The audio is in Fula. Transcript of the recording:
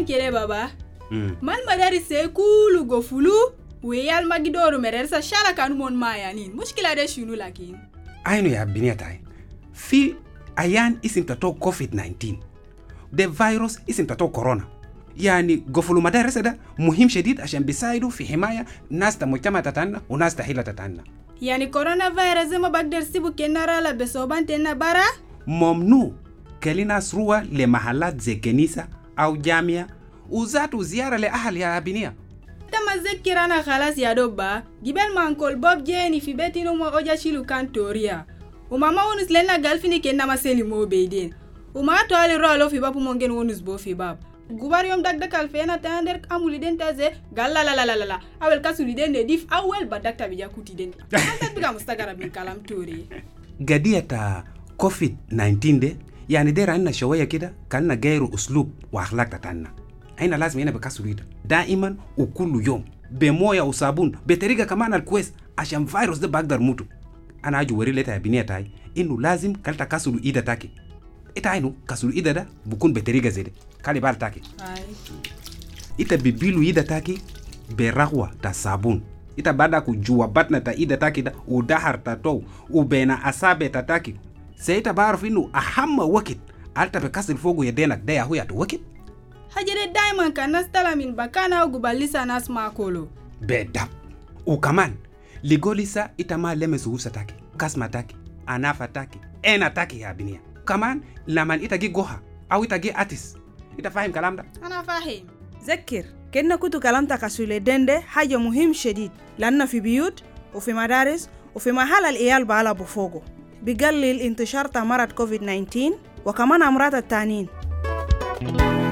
kere baba man madari se kulu go fulu weyal magidoru merersa shala kanu mon mayanin mushkila de shunu lakin ayno ya binia tay fi ayan isim tato COVID-19 the virus isim tato corona يعني قفلوا مدارس ده مهم شديد عشان بيساعدوا في حماية ناس مجتمع تتعنا وناس تحيلة تتعنا يعني كورونا فيروس ما بقدر سيبو كنارا لا بصوبان تنا برا ممنوع كلنا سروة لمحلات زي كنيسة أو جامعة وذات زيارة لأهل يا بنية تما ذكر أنا خلاص يا دوبا جبال ما أنكل بوب جيني في بيتي نوما أوجا شيلو كان توريا وماما ونس لنا قالفيني كنا ما سيلي مو بيدين وما توالي رولو في بابو مونجين ونس بو في باب gubar yom dakdakal fena tander amuli den taze galla la awel kasuli den dif awel badakta bija kuti den anta biga mustagara bin kalam tori gadiyata COVID-19 de yani dera anna shawaya kida kana gairu uslub wa akhlaq tatanna aina lazima ina bakasulida daiman ukulu yom bemoya usabun beteriga kamana alkwes asham virus de bagdar mutu ana aju wari leta ya binia tai inu lazim kalta kasulu ida taki ita ainu kasulu ida da bukun beteriga zede kali bal taki ita bibilu ida taki berahwa ta sabun ita bada kujua batna ta ida taki da udahar ta tow ubena asabe ta taki se ita barf inu ahamma wakit alta be kasil fogu ya denak da ya huya to wakit hajere diamond kanastala min bakana ugubalisa nas makolo bedap ukaman ligolisa ita ma lemesu husa taki kasma taki anafa taki ena taki ya binia kaman laman ita gi goha au ita gi atis ita fahim kalam da أنا فاهم ذكر كنا كنتو كلامتا كسولي دنده حاجة مهم شديد لأننا في بيوت وفي مدارس وفي محل الإيال بالا بفوقه بيقلل انتشار مرض كوفيد-19 وكمان أمراض التانين